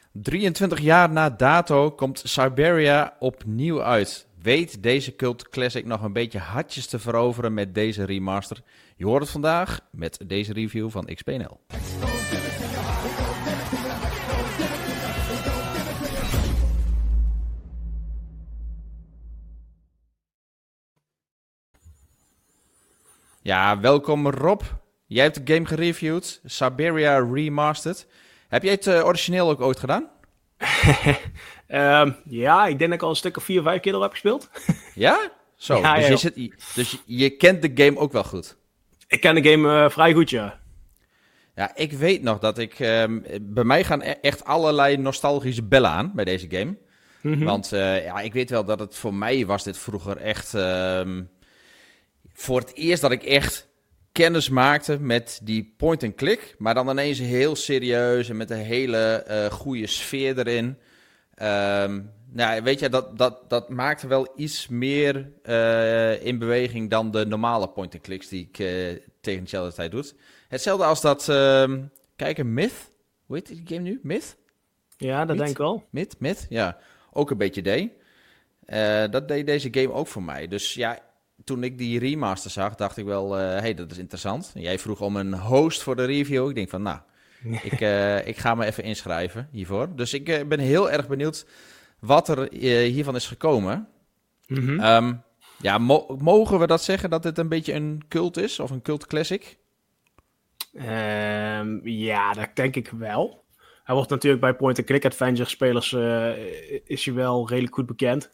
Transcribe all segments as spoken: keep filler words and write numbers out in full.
drieëntwintig jaar na dato komt Syberia opnieuw uit. Weet deze cult classic nog een beetje hartjes te veroveren met deze remaster? Je hoort het vandaag met deze review van X P N L. Ja, welkom Rob. Jij hebt de game gereviewd, Syberia Remastered. Heb jij het uh, origineel ook ooit gedaan? um, ja, ik denk dat ik al een stuk of vier, vijf keer al heb gespeeld. Ja? Zo, ja, dus, ja, je zit, dus je kent de game ook wel goed? Ik ken de game uh, vrij goed, ja. Ja, ik weet nog dat ik... Um, bij mij gaan e- echt allerlei nostalgische bellen aan bij deze game. Mm-hmm. Want uh, ja, ik weet wel dat het voor mij was dit vroeger echt... Um, voor het eerst dat ik echt kennis maakte met die point-and-click. Maar dan ineens heel serieus en met een hele uh, goede sfeer erin. Um, nou, weet je, dat, dat, dat maakte wel iets meer uh, in beweging dan de normale point-and-clicks die ik uh, tegen dezelfde tijd doe. Hetzelfde als dat, uh, kijk, een Myth. Hoe heet die game nu? Myth? Ja, dat Myth? Denk ik wel. Myth, Myth, ja. Ook een beetje deed. Uh, dat deed deze game ook voor mij. Dus ja... Toen ik die remaster zag, dacht ik wel, hé, uh, hey, dat is interessant. En jij vroeg om een host voor de review. Ik denk van, nou, ik, uh, ik ga me even inschrijven hiervoor. Dus ik uh, ben heel erg benieuwd wat er uh, hiervan is gekomen. Mm-hmm. Um, ja, mo- mogen we dat zeggen, dat dit een beetje een cult is? Of een cult classic? Um, ja, dat denk ik wel. Hij wordt natuurlijk bij point-and-click adventure spelers uh, is hij wel redelijk goed bekend.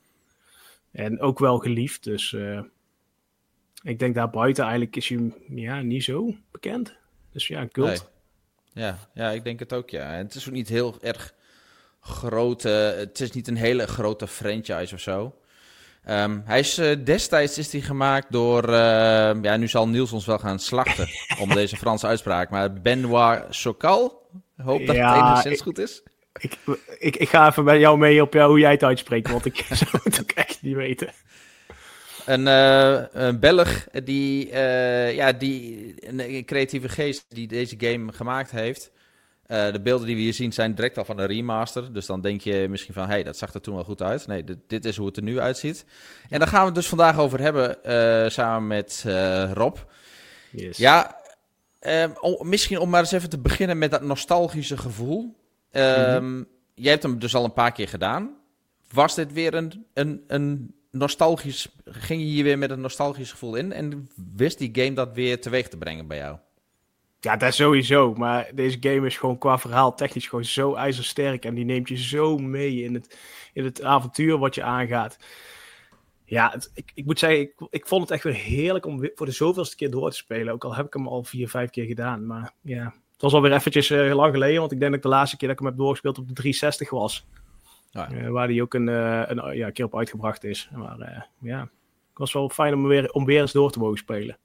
En ook wel geliefd, dus... Uh... Ik denk daarbuiten eigenlijk is hij ja, niet zo bekend. Dus ja, een cult. Nee. Ja, ja, ik denk het ook, ja. En het is ook niet heel erg grote... Het is niet een hele grote franchise of zo. Um, hij is uh, destijds is hij gemaakt door... Uh, ja, nu zal Niels ons wel gaan slachten om deze Franse uitspraak. Maar Benoit Sokal. Ik hoop dat ja, het enigszins ik, goed is. Ik, ik, ik ga even bij jou mee op jou, hoe jij het uitspreekt. Want ik zou het ook echt niet weten. Een, uh, een Belg die, uh, ja, die een creatieve geest die deze game gemaakt heeft. Uh, de beelden die we hier zien zijn direct al van een remaster. Dus dan denk je misschien van, hé, hey, dat zag er toen wel goed uit. Nee, dit, dit is hoe het er nu uitziet. En daar gaan we het dus vandaag over hebben, uh, samen met uh, Rob. Yes. Ja, uh, om, misschien om maar eens even te beginnen met dat nostalgische gevoel. Uh, mm-hmm. Jij hebt hem dus al een paar keer gedaan. Was dit weer een... een, een nostalgisch, ging je hier weer met een nostalgisch gevoel in en wist die game dat weer teweeg te brengen bij jou? Ja, dat sowieso, maar deze game is gewoon qua verhaal technisch gewoon zo ijzersterk en die neemt je zo mee in het, in het avontuur wat je aangaat. Ja, het, ik, ik moet zeggen, ik, ik vond het echt weer heerlijk om weer voor de zoveelste keer door te spelen, ook al heb ik hem al vier, vijf keer gedaan, maar ja, het was alweer eventjes uh, lang geleden, want ik denk dat de laatste keer dat ik hem heb doorgespeeld op de driehonderdzestig was. Ja. Uh, waar die ook een, uh, een ja, keer op uitgebracht is. Maar uh, ja, het was wel fijn om weer, om weer eens door te mogen spelen.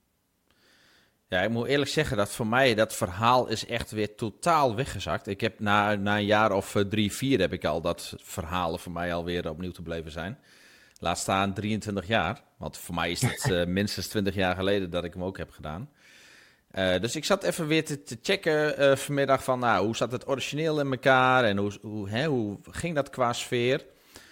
Ja, ik moet eerlijk zeggen dat voor mij dat verhaal is echt weer totaal weggezakt. Ik heb na, na een jaar of uh, drie, vier heb ik al dat verhalen voor mij alweer opnieuw te beleven zijn. Laat staan drieëntwintig jaar. Want voor mij is het uh, minstens twintig jaar geleden dat ik hem ook heb gedaan. Uh, dus ik zat even weer te, te checken uh, vanmiddag van, nou, hoe zat het origineel in elkaar en hoe, hoe, hè, hoe ging dat qua sfeer?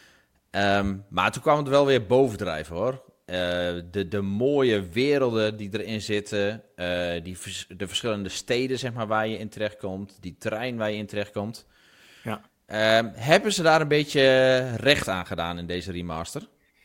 Um, maar toen kwam het wel weer bovendrijven, hoor. Uh, de, de mooie werelden die erin zitten, uh, die, de verschillende steden, zeg maar, waar je in terechtkomt, die terrein waar je in terechtkomt. Ja. Um, hebben ze daar een beetje recht aan gedaan in deze remaster?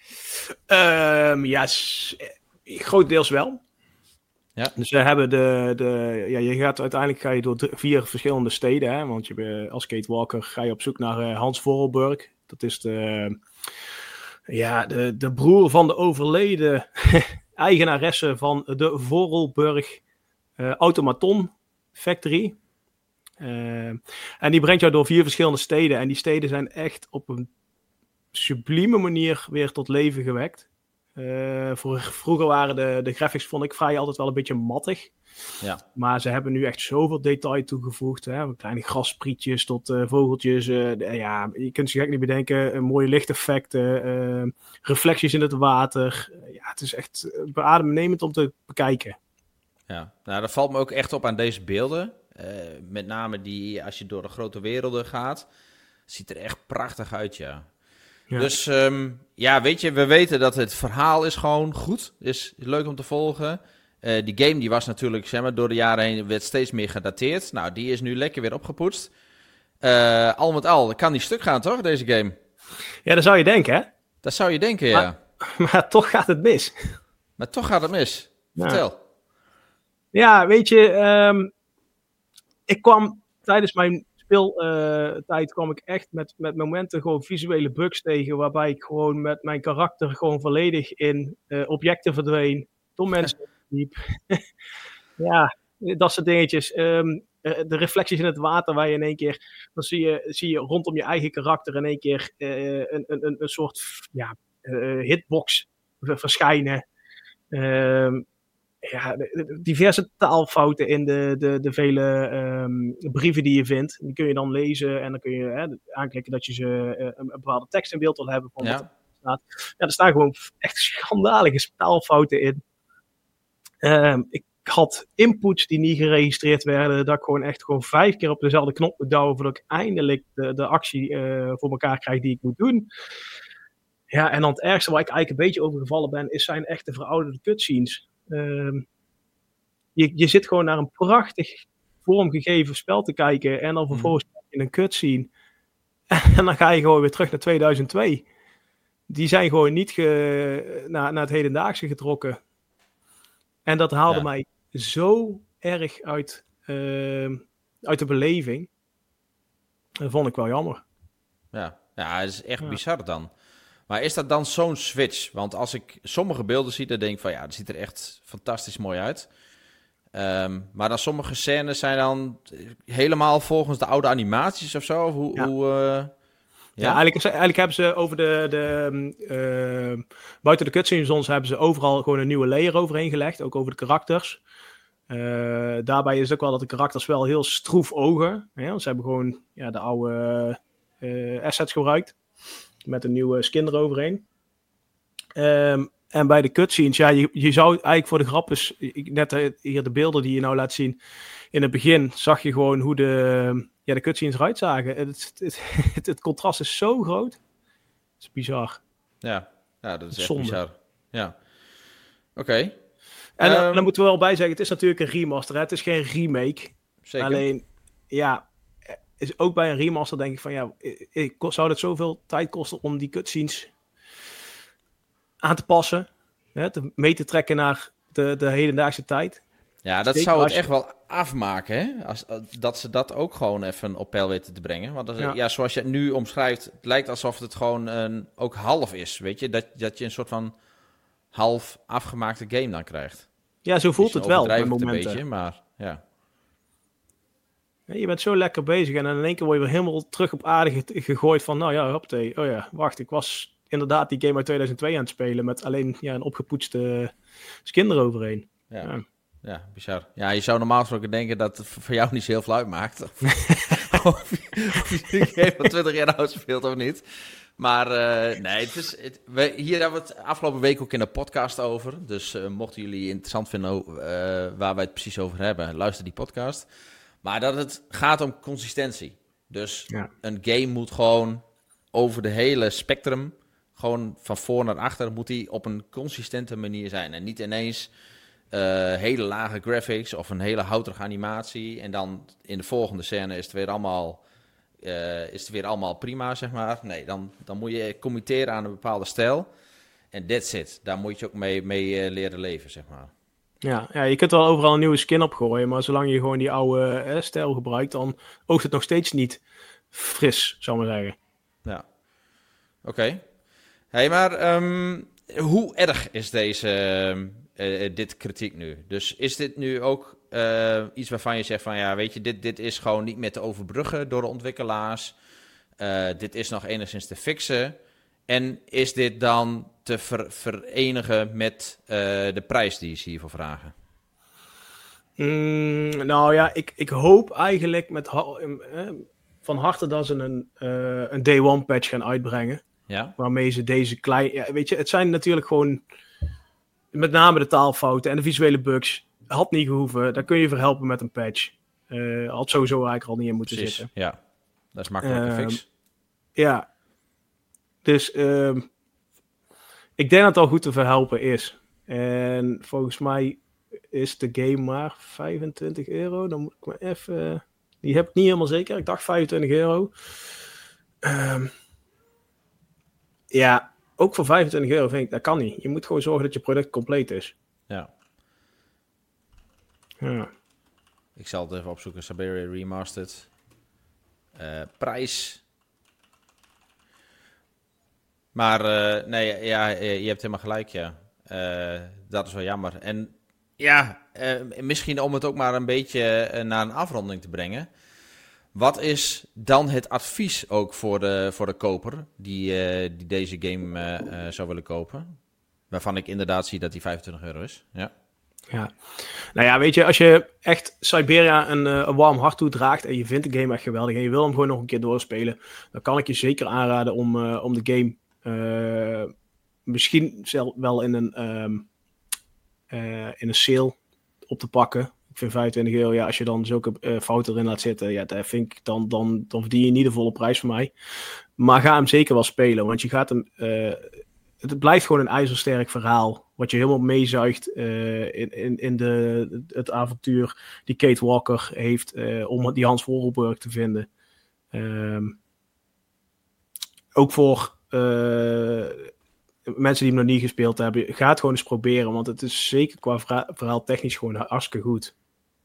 Um, ja, s- grotendeels wel. Ja. Dus we hebben de, de ja, je gaat uiteindelijk ga je door drie, vier verschillende steden, hè, want je, als Kate Walker ga je op zoek naar uh, Hans Vorarlberg. Dat is de, ja, de, de broer van de overleden eigenaresse van de Vorarlberg uh, Automaton Factory. Uh, en die brengt jou door vier verschillende steden en die steden zijn echt op een sublieme manier weer tot leven gewekt. Uh, voor, vroeger waren de, de graphics, vond ik, vrij altijd wel een beetje mattig. Ja. Maar ze hebben nu echt zoveel detail toegevoegd. Hè? Van kleine grassprietjes tot uh, vogeltjes. Uh, de, ja, je kunt je gek niet bedenken. Uh, mooie lichteffecten. Uh, reflecties in het water. Uh, ja, het is echt beademnemend om te bekijken. Ja, nou dat valt me ook echt op aan deze beelden. Uh, met name die, als je door de grote werelden gaat. Ziet er echt prachtig uit, ja. Ja. Dus um, ja, weet je, we weten dat het verhaal is gewoon goed. Is leuk om te volgen. Uh, die game die was natuurlijk, zeg maar, door de jaren heen werd steeds meer gedateerd. Nou, die is nu lekker weer opgepoetst. Uh, al met al, kan die stuk gaan, toch, deze game? Ja, dat zou je denken, hè? Dat zou je denken, ja. Maar, maar toch gaat het mis. Maar toch gaat het mis. Ja. Vertel. Ja, weet je, um, ik kwam tijdens mijn speeltijd uh, kwam ik echt met, met momenten gewoon visuele bugs tegen, waarbij ik gewoon met mijn karakter gewoon volledig in uh, objecten verdween, door mensen liep. Ja, dat soort dingetjes. Um, de reflecties in het water waar je in één keer, dan zie je, zie je rondom je eigen karakter in één keer uh, een, een, een soort ja, uh, hitbox verschijnen. Um, Ja, diverse taalfouten in de, de, de vele um, brieven die je vindt. Die kun je dan lezen en dan kun je hè, aanklikken dat je ze uh, een bepaalde tekst in beeld wil hebben. Van ja. wat er staat. Ja, er staan gewoon echt schandalige taalfouten in. Um, ik had inputs die niet geregistreerd werden. Dat ik gewoon echt gewoon vijf keer op dezelfde knop moet douwen voordat ik eindelijk de, de actie uh, voor elkaar krijg die ik moet doen. Ja, en dan het ergste waar ik eigenlijk een beetje over gevallen ben, is zijn echte verouderde cutscenes. Um, je, je zit gewoon naar een prachtig vormgegeven spel te kijken en dan vervolgens mm. in een cutscene. En dan ga je gewoon weer terug naar tweeduizend twee. Die zijn gewoon niet ge, naar, naar het hedendaagse getrokken. En dat haalde ja. mij zo erg uit, uh, uit de beleving. Dat vond ik wel jammer. Ja, ja het is echt ja. bizar dan. Maar is dat dan zo'n switch? Want als ik sommige beelden zie, dan denk ik van ja, dat ziet er echt fantastisch mooi uit. Um, maar dan sommige scènes zijn dan helemaal volgens de oude animaties of zo? Of hoe, ja. hoe, uh, ja? ja, eigenlijk, eigenlijk hebben ze over de... de uh, buiten de cutscenes hebben ze overal gewoon een nieuwe layer overheen gelegd. Ook over de karakters. Uh, daarbij is het ook wel dat de karakters wel heel stroef ogen. Ja, want ze hebben gewoon ja, de oude uh, assets gebruikt. Met een nieuwe skin eroverheen. Um, en bij de cutscenes, ja, je, je zou eigenlijk voor de grap eens, net hier de beelden die je nou laat zien, in het begin zag je gewoon hoe de, ja, de cutscenes eruit zagen. Het, het, het, het contrast is zo groot. Het is bizar. Ja, ja dat is echt Zonde. bizar. Ja, oké. Okay. En um, uh, dan moeten we wel bij zeggen, het is natuurlijk een remaster, hè? Het is geen remake. Zeker. Alleen, ja, is ook bij een remaster denk ik van, ja, ik, zou het zoveel tijd kosten om die cutscenes aan te passen, hè, te, mee te trekken naar de, de hedendaagse tijd. Ja, dat Zeker zou het je... echt wel afmaken, hè? Als, dat ze dat ook gewoon even op peil weten te brengen. Want als, ja. ja, zoals je het nu omschrijft, het lijkt alsof het gewoon een, ook half is, weet je? Dat, dat je een soort van half afgemaakte game dan krijgt. Ja, zo voelt het wel bij momenten. Een beetje, maar ja. Ja, je bent zo lekker bezig en dan in één keer word je weer helemaal terug op aarde gegooid van, nou ja, hoppatee. Oh ja, wacht, ik was inderdaad die game uit tweeduizend twee aan het spelen met alleen ja, een opgepoetste skin eroverheen. Ja. Ja. Ja, bizar. Ja, je zou normaal gesproken denken dat het voor jou niet zo heel veel uitmaakt. Of, of je die game van twintig jaar oud speelt of niet. Maar uh, nee, het is, het, we, hier hebben we het afgelopen week ook in de podcast over. Dus uh, mochten jullie interessant vinden uh, waar wij het precies over hebben, luister die podcast. Maar dat het gaat om consistentie. Dus ja. Een game moet gewoon over de hele spectrum, gewoon van voor naar achter, moet die op een consistente manier zijn. En niet ineens uh, hele lage graphics of een hele houterige animatie. En dan in de volgende scène is het weer allemaal, uh, is het weer allemaal prima, zeg maar. Nee, dan, dan moet je committeren aan een bepaalde stijl. En that's it. Daar moet je ook mee, mee uh, leren leven, zeg maar. Ja, ja, je kunt wel overal een nieuwe skin opgooien, maar zolang je gewoon die oude eh, stijl gebruikt, dan oogt het nog steeds niet fris, zou ik maar zeggen. Ja, oké. Okay. Hey, maar um, hoe erg is deze, uh, uh, dit kritiek nu? Dus is dit nu ook uh, iets waarvan je zegt van, ja, weet je, dit, dit is gewoon niet meer te overbruggen door de ontwikkelaars. Uh, dit is nog enigszins te fixen. En is dit dan te ver- verenigen met uh, de prijs die ze hiervoor vragen? Mm, nou ja, ik, ik hoop eigenlijk met ha- uh, van harte dat ze een, uh, een day one patch gaan uitbrengen. Ja? Waarmee ze deze kleine... Ja, weet je, het zijn natuurlijk gewoon met name de taalfouten en de visuele bugs. Had niet gehoeven. Daar kun je voor helpen met een patch. Uh, had sowieso eigenlijk al niet in moeten Precies, zitten. Ja, dat is makkelijk uh, fix. Ja. Dus um, ik denk dat het al goed te verhelpen is. En volgens mij is de game maar vijfentwintig euro. Dan moet ik maar even... Die heb ik niet helemaal zeker. Ik dacht vijfentwintig euro. Um, ja, ook voor vijfentwintig euro vind ik, dat kan niet. Je moet gewoon zorgen dat je product compleet is. Ja. Ja. Ik zal het even opzoeken. Siberia Remastered. Uh, prijs. Maar uh, nee, ja, je hebt helemaal gelijk, ja. Uh, dat is wel jammer. En ja, uh, misschien om het ook maar een beetje uh, naar een afronding te brengen. Wat is dan het advies ook voor de, voor de koper die, uh, die deze game uh, uh, zou willen kopen? Waarvan ik inderdaad zie dat die vijfentwintig euro is. Ja. Ja. Nou ja, weet je, als je echt Siberia een, uh, een warm hart toedraagt en je vindt de game echt geweldig en je wil hem gewoon nog een keer doorspelen, dan kan ik je zeker aanraden om, uh, om de game uh, misschien zelf wel in een, um, uh, in een sale op te pakken. Ik vind vijfentwintig euro, ja, als je dan zulke uh, fouten erin laat zitten, ja, dat vind ik, dan, dan, dan verdien je niet de volle prijs van mij. Maar ga hem zeker wel spelen, want je gaat hem... Uh, het blijft gewoon een ijzersterk verhaal, wat je helemaal meezuigt uh, in, in, in de, het avontuur die Kate Walker heeft uh, om die Hans Vorarlberg te vinden. Um, ook voor uh, mensen die hem nog niet gespeeld hebben, ga het gewoon eens proberen, want het is zeker qua verhaal, verhaal technisch gewoon hartstikke goed.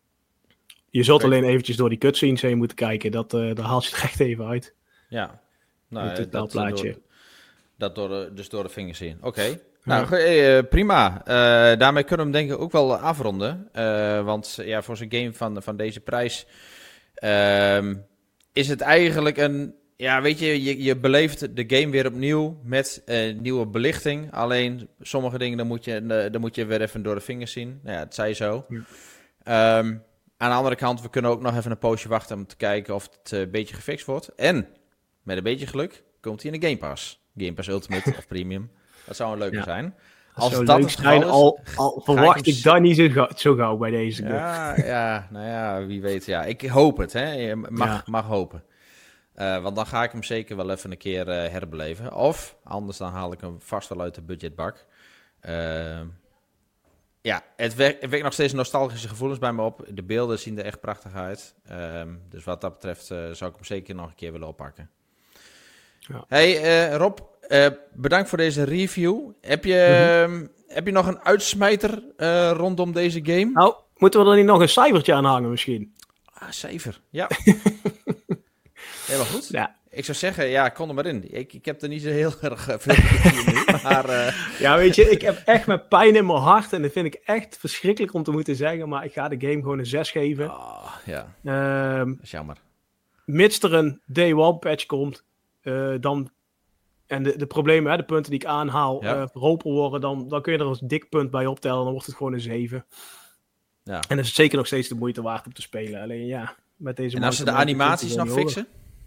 Je zult okay. alleen eventjes door die cutscenes heen moeten kijken, dat, uh, daar haal je het echt even uit. Ja, nou, het dat plaatje. Door... Dat door de, dus door de vingers zien. Oké, okay. nou ja. uh, prima. Uh, daarmee kunnen we hem denk ik ook wel afronden. Uh, want ja, voor zo'n game van, van deze prijs uh, is het eigenlijk een... Ja, weet je, je, je beleeft de game weer opnieuw met uh, nieuwe belichting. Alleen sommige dingen, dan moet, je, uh, dan moet je weer even door de vingers zien. Nou ja, het zij zo. Ja. Um, aan de andere kant, we kunnen ook nog even een poosje wachten om te kijken of het uh, een beetje gefixt wordt. En met een beetje geluk komt hij in de Game Pass. Game Pass Ultimate of Premium. Dat zou een leuke ja. zijn. Als dat, dat leuk zijn, is, al, al verwacht ik, ik dat niet zo gauw, zo gauw bij deze game. Ja, ja, nou ja, wie weet. Ja. Ik hoop het, hè. Je mag, ja. mag hopen. Uh, want dan ga ik hem zeker wel even een keer uh, herbeleven. Of, anders dan haal ik hem vast wel uit de budgetbak. Uh, ja, het wekt, het wekt nog steeds nostalgische gevoelens bij me op. De beelden zien er echt prachtig uit. Uh, dus wat dat betreft uh, zou ik hem zeker nog een keer willen oppakken. Ja. Hey uh, Rob, uh, bedankt voor deze review. Heb je, mm-hmm. uh, heb je nog een uitsmijter uh, rondom deze game? Nou, moeten we er niet nog een cijfertje aan hangen misschien? Ah, cijfer, ja. Helemaal goed. Ja. Ik zou zeggen, ja, kon er maar in. Ik, ik heb er niet zo heel erg veel in. Maar, uh... ja, weet je, ik heb echt met pijn in mijn hart. En dat vind ik echt verschrikkelijk om te moeten zeggen. Maar ik ga de game gewoon een zes geven. Oh, ja, um, dat is jammer. Mits er een day one patch komt, uh, dan... En de, de problemen, hè, de punten die ik aanhaal, ja. uh, verholpen worden, dan, dan kun je er een dik punt bij optellen. Dan wordt het gewoon een zeven. Ja. En dan is het zeker nog steeds de moeite waard om te spelen. Alleen ja, met deze... En als ze de animaties nog fixen?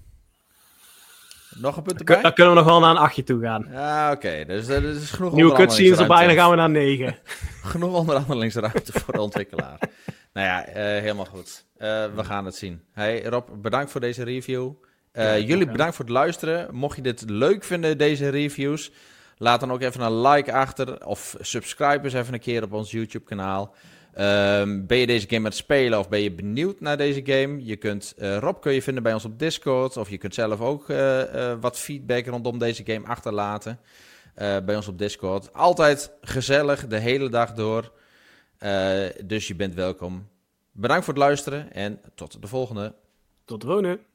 Nog een punt erbij? Dan, dan kunnen we nog wel naar een achtje toe gaan. Ja, oké. Okay. Dus dat is genoeg nieuwe cutscenes erbij, dan gaan we naar negen. Genoeg onderhandelingsruimte voor de ontwikkelaar. Nou ja, uh, helemaal goed. Uh, we gaan het zien. Hey Rob, bedankt voor deze review. Uh, ja, jullie bedankt voor het luisteren. Mocht je dit leuk vinden, deze reviews, laat dan ook even een like achter. Of subscribe eens even een keer op ons YouTube kanaal. Um, ben je deze game aan het spelen of ben je benieuwd naar deze game? Je kunt, uh, Rob kun je vinden bij ons op Discord. Of je kunt zelf ook uh, uh, wat feedback rondom deze game achterlaten. Uh, bij ons op Discord. Altijd gezellig, de hele dag door. Uh, dus je bent welkom. Bedankt voor het luisteren en tot de volgende. Tot de volgende.